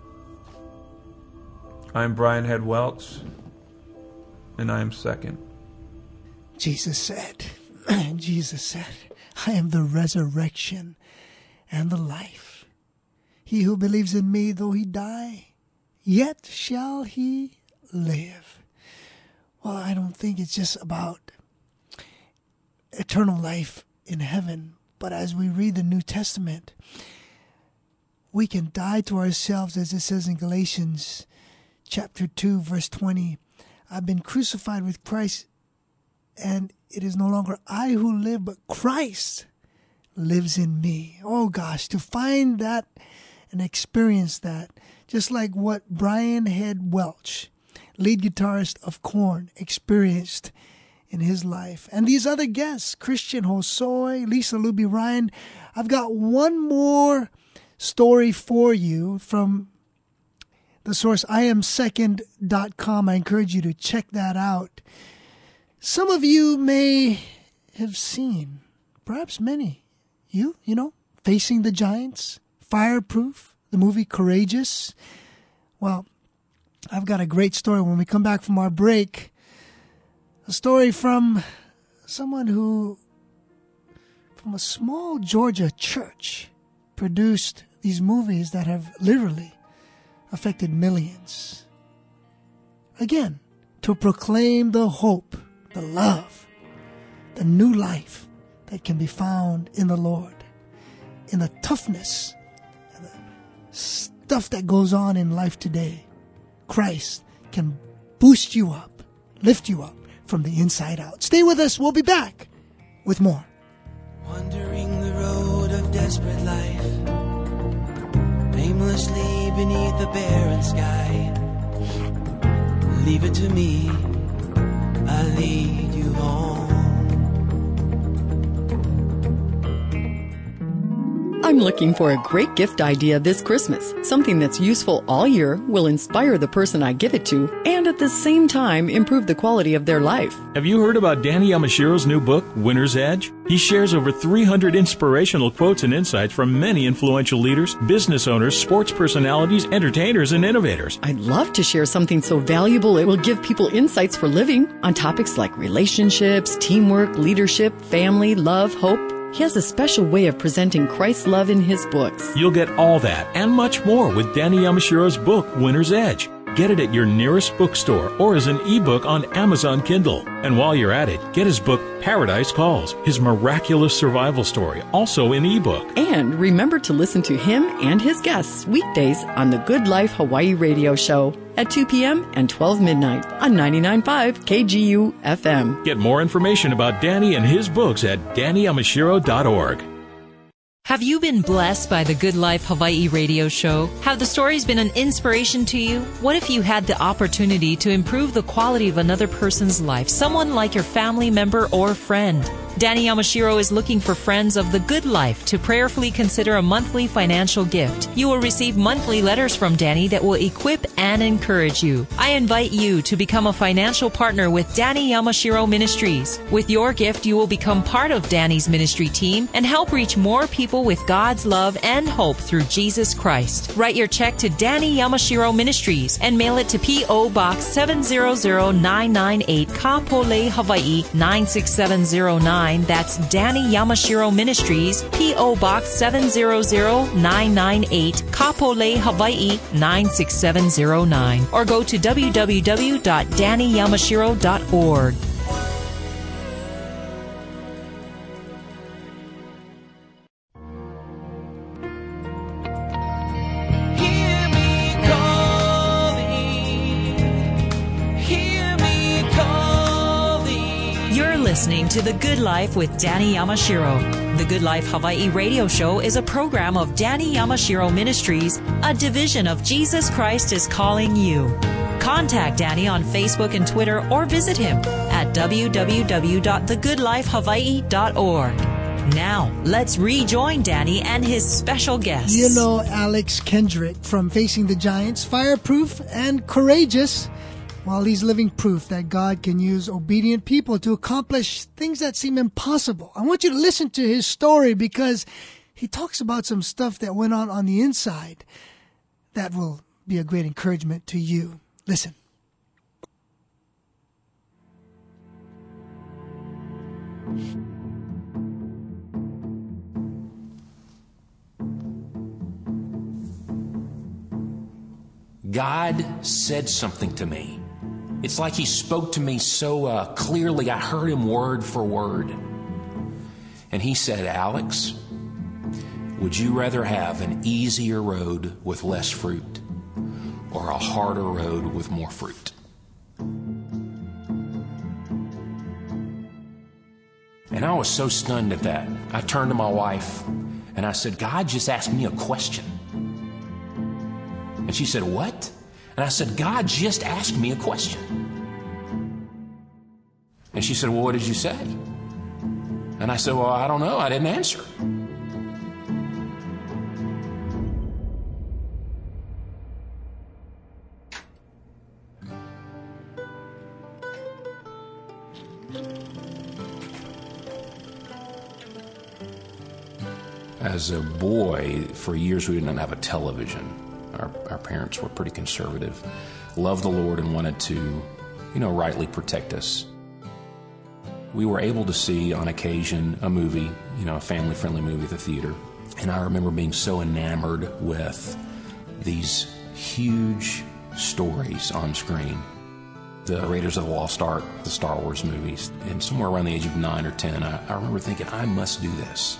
I'm Brian Head Welch, and I am second. Jesus said, Jesus said, I am the resurrection and the life. He who believes in me, though he die, yet shall he live. Well, I don't think it's just about eternal life in heaven, but as we read the New Testament, we can die to ourselves, as it says in Galatians chapter two, verse twenty. I've been crucified with Christ, and it is no longer I who live, but Christ lives in me. Oh gosh, to find that and experience that, just like what Brian Head Welch, lead guitarist of Korn, experienced in his life. And these other guests, Christian Hosoi, Lisa Luby Ryan. I've got one more story for you from the source I am second dot com. I encourage you to check that out. Some of you may have seen, perhaps many, you, you know, Facing the Giants, Fireproof, the movie Courageous. Well, I've got a great story when we come back from our break. A story from someone who, from a small Georgia church, produced these movies that have literally affected millions. Again, to proclaim the hope, the love, the new life that can be found in the Lord, in the toughness and the stuff that goes on in life today. Christ can boost you up, lift you up from the inside out. Stay with us. We'll be back with more. Wandering the road of desperate life, aimlessly beneath the barren sky. Leave it to me, I'll lead you home. I'm looking for a great gift idea this Christmas. Something that's useful all year, will inspire the person I give it to, and at the same time improve the quality of their life. Have you heard about Danny Yamashiro's new book, Winner's Edge? He shares over three hundred inspirational quotes and insights from many influential leaders, business owners, sports personalities, entertainers, and innovators. I'd love to share something so valuable it will give people insights for living on topics like relationships, teamwork, leadership, family, love, hope. He has a special way of presenting Christ's love in his books. You'll get all that and much more with Danny Yamashiro's book, Winner's Edge. Get it at your nearest bookstore or as an ebook on Amazon Kindle. And while you're at it, get his book, Paradise Calls, his miraculous survival story, also in ebook. And remember to listen to him and his guests weekdays on the Good Life Hawaii radio show at two p.m. and twelve midnight on ninety-nine point five K G U F M. Get more information about Danny and his books at danny yamashiro dot org. Have you been blessed by the Good Life Hawaii radio show? Have the stories been an inspiration to you? What if you had the opportunity to improve the quality of another person's life, someone like your family member or friend? Danny Yamashiro is looking for friends of the good life to prayerfully consider a monthly financial gift. You will receive monthly letters from Danny that will equip and encourage you. I invite you to become a financial partner with Danny Yamashiro Ministries. With your gift, you will become part of Danny's ministry team and help reach more people with God's love and hope through Jesus Christ. Write your check to Danny Yamashiro Ministries and mail it to P O. Box seven zero zero nine nine eight, Kapolei, Hawaii nine six seven zero nine. That's Danny Yamashiro Ministries, P O. Box seven zero zero nine nine eight, Kapolei, Hawaii nine six seven zero nine. Or go to w w w dot danny yamashiro dot org. Listening to The Good Life with Danny Yamashiro. The Good Life Hawaii radio show is a program of Danny Yamashiro Ministries, a division of Jesus Christ is Calling You. Contact Danny on Facebook and Twitter or visit him at w w w dot the good life hawaii dot org. Now, let's rejoin Danny and his special guests. You know Alex Kendrick from Facing the Giants, fireproof and courageous. Well, he's living proof that God can use obedient people to accomplish things that seem impossible. I want you to listen to his story because he talks about some stuff that went on on the inside that will be a great encouragement to you. Listen. God said something to me. It's like he spoke to me so uh, clearly. I heard him word for word. And he said, Alex, would you rather have an easier road with less fruit or a harder road with more fruit? And I was so stunned at that. I turned to my wife and I said, God just asked me a question. And she said, what? And I said, God just asked me a question. And she said, well, what did you say? And I said, well, I don't know. I didn't answer. As a boy, for years we didn't have a television. Our, our parents were pretty conservative, loved the Lord and wanted to, you know, rightly protect us. We were able to see on occasion a movie, you know, a family-friendly movie at the theater. And I remember being so enamored with these huge stories on screen. The Raiders of the Lost Ark, the Star Wars movies. And somewhere around the age of nine or ten, I, I remember thinking, I must do this.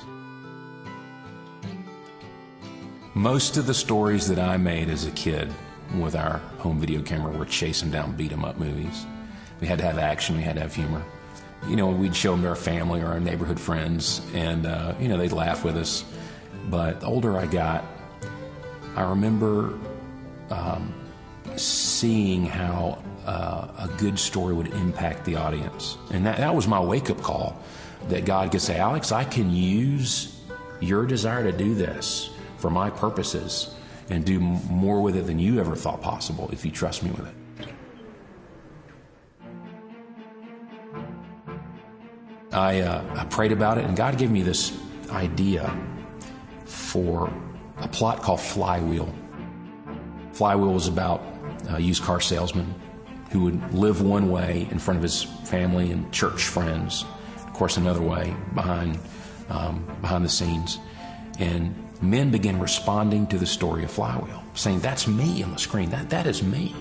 Most of the stories that I made as a kid with our home video camera were chasing down beat-em-up movies. We had to have action, we had to have humor. You know, we'd show them to our family or our neighborhood friends, and, uh, you know, they'd laugh with us. But the older I got, I remember um, seeing how uh, a good story would impact the audience. And that, that was my wake-up call, that God could say, Alex, I can use your desire to do this for my purposes and do more with it than you ever thought possible if you trust me with it. I, uh, I prayed about it, and God gave me this idea for a plot called Flywheel. Flywheel was about a used car salesman who would live one way in front of his family and church friends, of course another way behind, um, behind the scenes. And men began responding to the story of Flywheel, saying, that's me on the screen, that, that is me.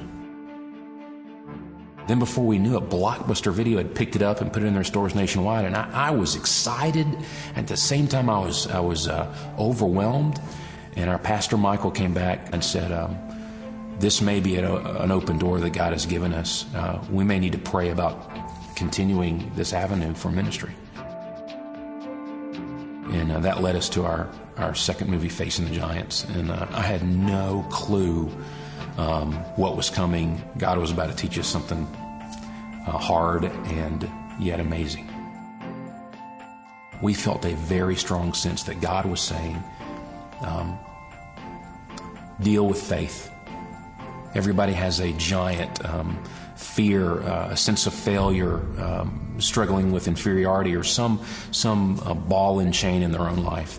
Then before we knew it, Blockbuster Video had picked it up and put it in their stores nationwide, and I, I was excited. At the same time, I was I was uh, overwhelmed. And our pastor Michael came back and said, um, "This may be an, an open door that God has given us. Uh, we may need to pray about continuing this avenue for ministry." And uh, that led us to our our second movie, Facing the Giants. And uh, I had no clue Um, what was coming. God was about to teach us something uh, hard and yet amazing. we felt a very strong sense that God was saying, um, deal with faith. Everybody has a giant um, fear, uh, a sense of failure, um, struggling with inferiority, or some some uh, ball and chain in their own life.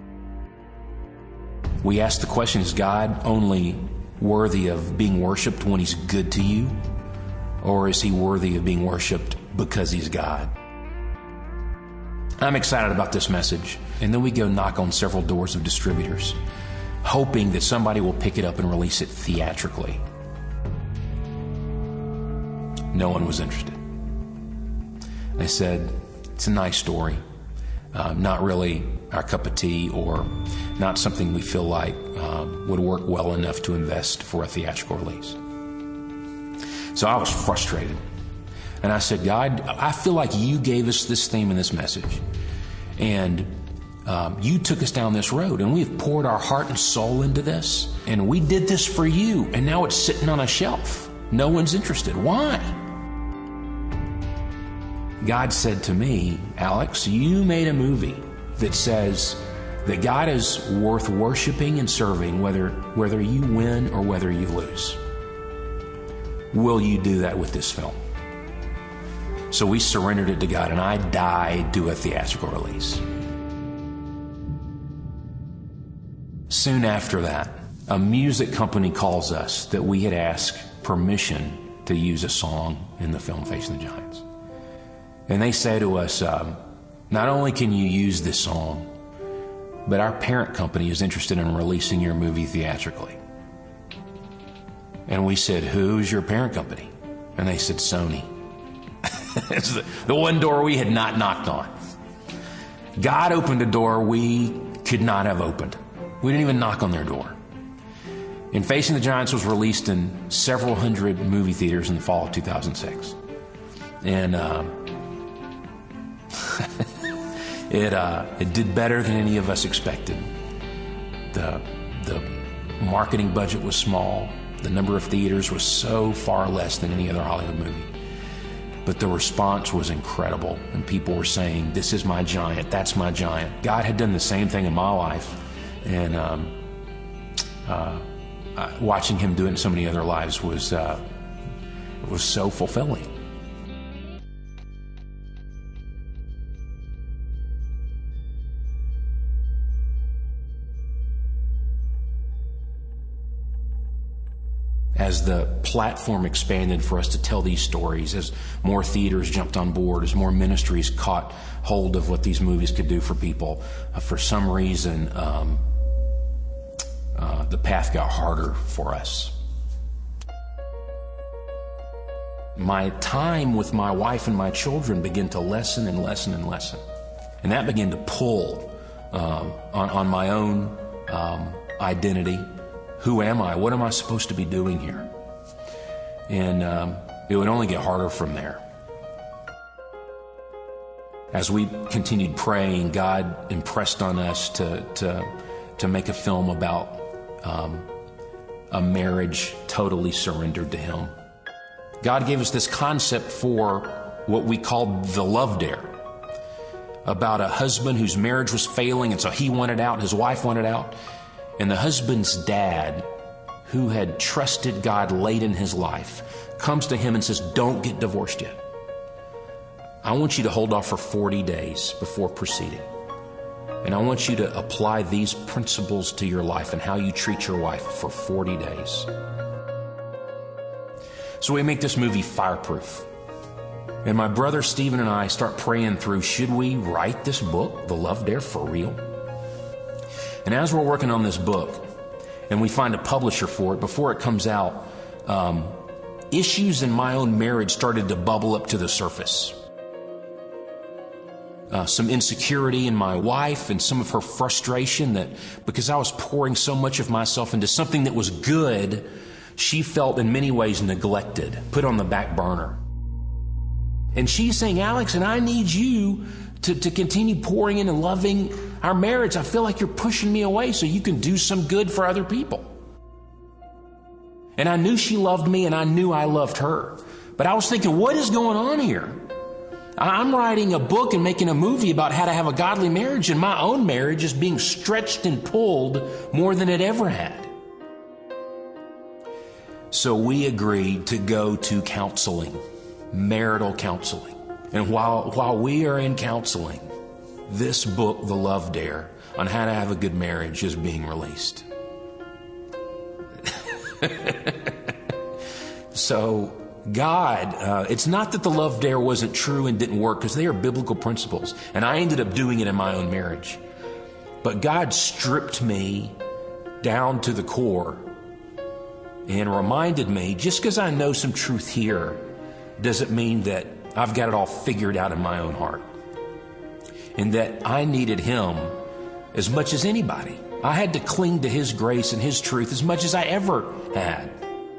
We ask the question, is God only worthy of being worshiped when He's good to you? Or is He worthy of being worshiped because He's God? I'm excited about this message. And then we go knock on several doors of distributors, hoping that somebody will pick it up and release it theatrically. No one was interested. They said, it's a nice story, uh, not really our cup of tea, or not something we feel like uh, would work well enough to invest for a theatrical release. So I was frustrated. And I said, God, I feel like you gave us this theme and this message. And um, you took us down this road, and we've poured our heart and soul into this. And we did this for you, and now it's sitting on a shelf. No one's interested. Why? God said to me, Alex, you made a movie that says that God is worth worshiping and serving whether, whether you win or whether you lose. Will you do that with this film? So we surrendered it to God, and I died to a theatrical release. Soon after that, a music company calls us that we had asked permission to use a song in the film Facing the Giants. And they say to us, um, not only can you use this song, but our parent company is interested in releasing your movie theatrically. And we said, who's your parent company? And they said, Sony. It's the, the one door we had not knocked on. God opened a door we could not have opened. We didn't even knock on their door. And Facing the Giants was released in several hundred movie theaters in the fall of two thousand six. And uh, it uh, it did better than any of us expected. The the marketing budget was small. The number of theaters was so far less than any other Hollywood movie. But the response was incredible, and people were saying, this is my giant, that's my giant. God had done the same thing in my life, and um, uh, watching Him do it in so many other lives was, uh, was so fulfilling. As the platform expanded for us to tell these stories, as more theaters jumped on board, as more ministries caught hold of what these movies could do for people, uh, for some reason, um, uh, the path got harder for us. My time with my wife and my children began to lessen and lessen and lessen. And that began to pull um, on, on my own um, identity. Who am I? What am I supposed to be doing here? And um, it would only get harder from there. As we continued praying, God impressed on us to to, to make a film about um, a marriage totally surrendered to Him. God gave us this concept for what we called the love dare, about a husband whose marriage was failing, and so he wanted out, his wife wanted out. And the husband's dad, who had trusted God late in his life, comes to him and says, don't get divorced yet. I want you to hold off for forty days before proceeding. And I want you to apply these principles to your life and how you treat your wife for forty days. So we make this movie Fireproof. And my brother Stephen and I start praying through, should we write this book, The Love Dare, for real? And as we're working on this book, and we find a publisher for it, before it comes out, um, issues in my own marriage started to bubble up to the surface. Uh, some insecurity in my wife and some of her frustration that because I was pouring so much of myself into something that was good, she felt in many ways neglected, put on the back burner. And she's saying, Alex, and I need you to, to continue pouring in and loving our marriage. I feel like you're pushing me away so you can do some good for other people. And I knew she loved me and I knew I loved her. But I was thinking, what is going on here? I'm writing a book and making a movie about how to have a godly marriage, and my own marriage is being stretched and pulled more than it ever had. So we agreed to go to counseling, marital counseling. And while, while we are in counseling, this book, The Love Dare, on how to have a good marriage is being released. So God, uh, it's not that The Love Dare wasn't true and didn't work, because they are biblical principles. And I ended up doing it in my own marriage. But God stripped me down to the core and reminded me, just because I know some truth here doesn't mean that I've got it all figured out in my own heart. And that I needed Him as much as anybody. I had to cling to His grace and His truth as much as I ever had.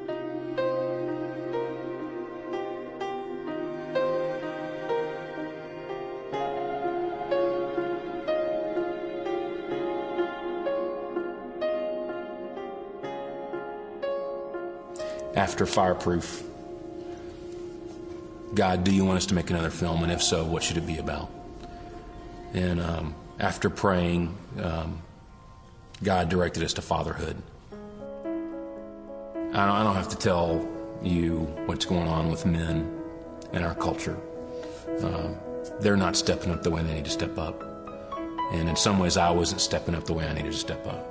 After Fireproof, God, do you want us to make another film? And if so, what should it be about? And um, after praying, um, God directed us to fatherhood. I don't, I don't have to tell you what's going on with men in our culture. Uh, they're not stepping up the way they need to step up. And in some ways, I wasn't stepping up the way I needed to step up.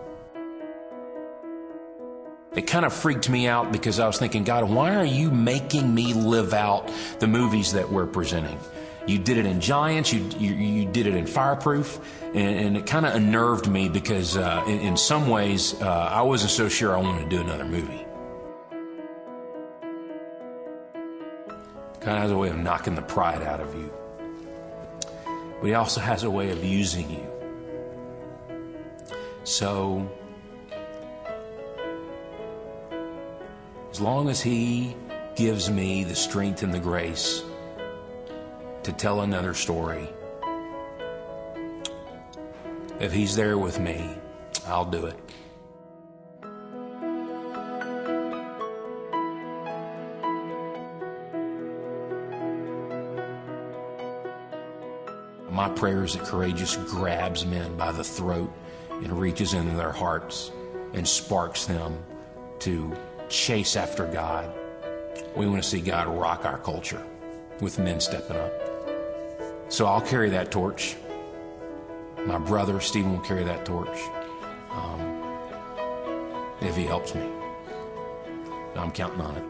It kind of freaked me out because I was thinking, God, why are you making me live out the movies that we're presenting? You did it in Giants, you you, you did it in Fireproof, and, and it kind of unnerved me because uh, in, in some ways, uh, I wasn't so sure I wanted to do another movie. It kind of has a way of knocking the pride out of you. But He also has a way of using you. So as long as He gives me the strength and the grace to tell another story, if He's there with me, I'll do it. My prayer is that Courageous grabs men by the throat and reaches into their hearts and sparks them to chase after God. We want to see God rock our culture with men stepping up. So I'll carry that torch. My brother Stephen will carry that torch, um, if he helps me. I'm counting on it.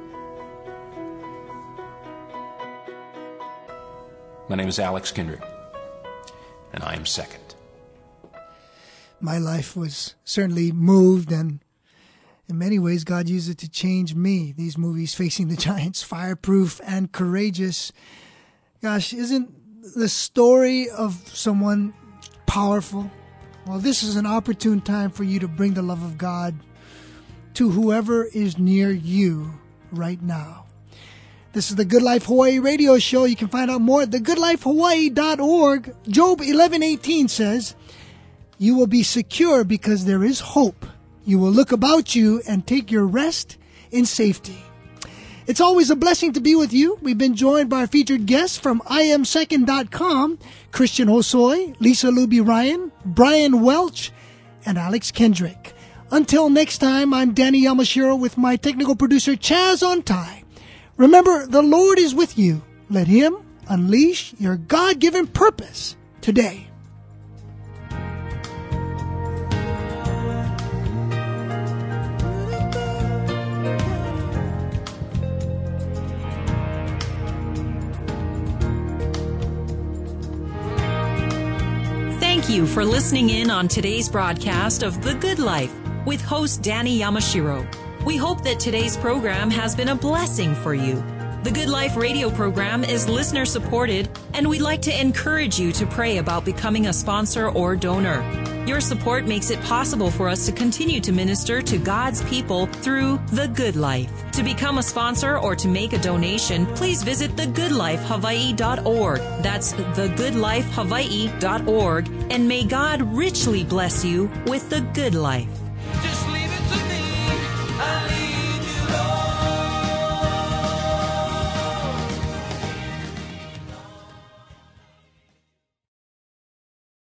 My name is Alex Kendrick, and I am second. My life was certainly moved, and in many ways, God used it to change me. These movies, Facing the Giants, Fireproof, and Courageous. Gosh, isn't the story of someone powerful? Well, this is an opportune time for you to bring the love of God to whoever is near you right now. This is the Good Life Hawaii radio show. You can find out more at the good life hawaii dot org. Job eleven eighteen says, "You will be secure because there is hope. You will look about you and take your rest in safety." It's always a blessing to be with you. We've been joined by our featured guests from I am second dot com, Christian Hosoi, Lisa Luby Ryan, Brian Welch, and Alex Kendrick. Until next time, I'm Danny Yamashiro with my technical producer, Chaz Ontai. Remember, the Lord is with you. Let Him unleash your God-given purpose today. Thank you for listening in on today's broadcast of The Good Life with host Danny Yamashiro. We hope that today's program has been a blessing for you. The Good Life radio program is listener supported, and we'd like to encourage you to pray about becoming a sponsor or donor. Your support makes it possible for us to continue to minister to God's people through The Good Life. To become a sponsor or to make a donation, please visit the good life hawaii dot org. That's the good life hawaii dot org. And may God richly bless you with The Good Life.